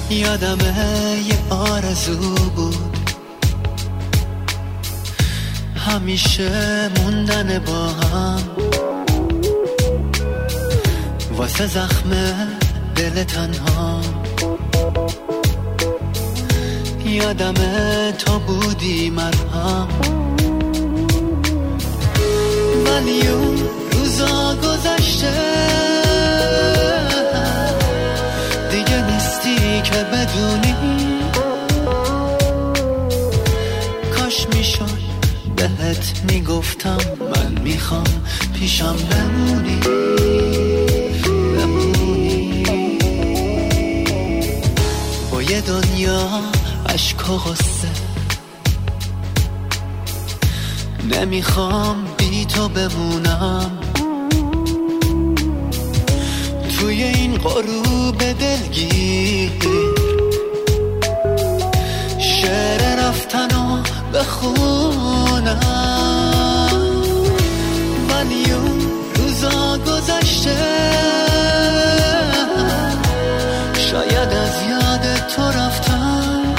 یادمه یه آرزو بود همیشه موندن با هم واسه زخم دل تنها. یادمه تو بودی مرهم ولی اون روزا گذشته دیگه نیستی که بدونی. کاش میشد بهت میگفتم من میخوام پیشم بمونی با یه دنیا عشق و غصه. نمیخوام بی تو بمونم توی این غروب دلگیر. شعر رفتنو بخونم ولی اون روزا گذشته شاید از یاد تو رفتم.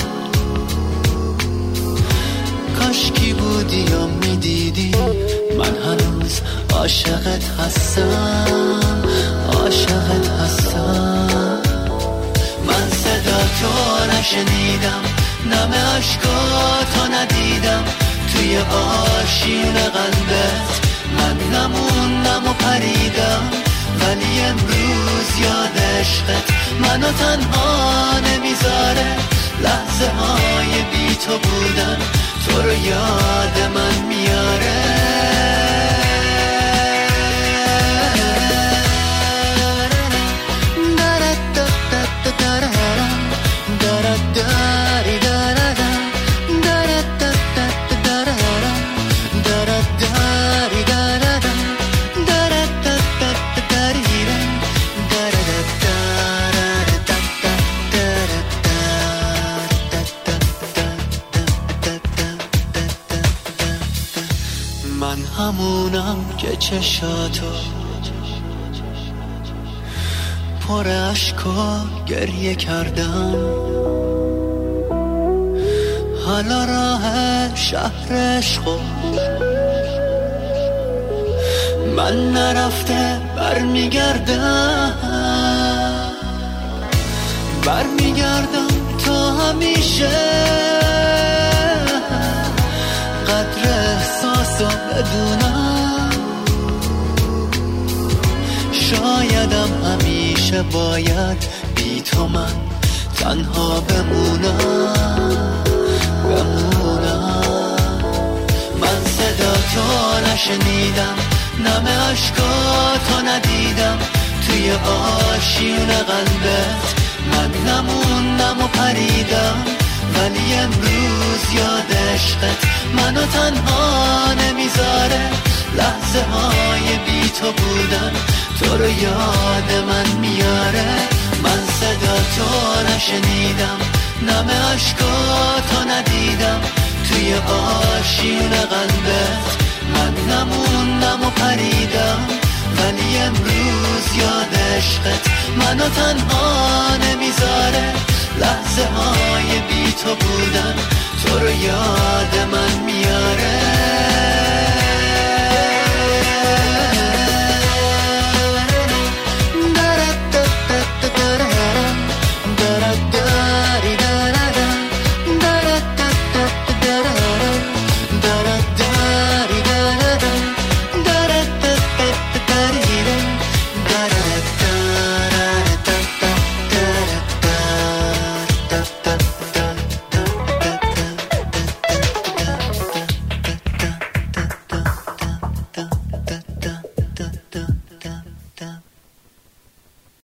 کاشکی بودی یا میدیدی من هنوز عاشقت هستم عاشقت هستم. من صدا تو نشنیدم نم عشقاتو ندیدم توی آشیون قلبت من نموندم و پریدم. ولی امروز یاد عشقت منو تنها نمیذاره. لحظه های بی تو بودن تو رو یاد من میاره. من همونم که چشاتو پر عشق و گریه کردم. حالا راه شهر عشقو من نرفته برمیگردم تا همیشه قدر احساسو بدونم. شایدم همیشه باید بی تو من تنها بمونم. من صدا تو نشنیدم نم عشقاتو ندیدم توی آشیون قلبت من نموندم و پریدم. ولی امروز یاد عشقت منو تنها نمیذاره. لحظه های بی تو بودن تو رو یاد من میاره. من صدا تو نشنیدم نم عشقاتو ندیدم توی آشیون قلبت من نموندم و پریدم. ولی امروز یاد عشقت منو تنها نمیذاره. لحظه های بی تو بودن تو رو یاد من میاره.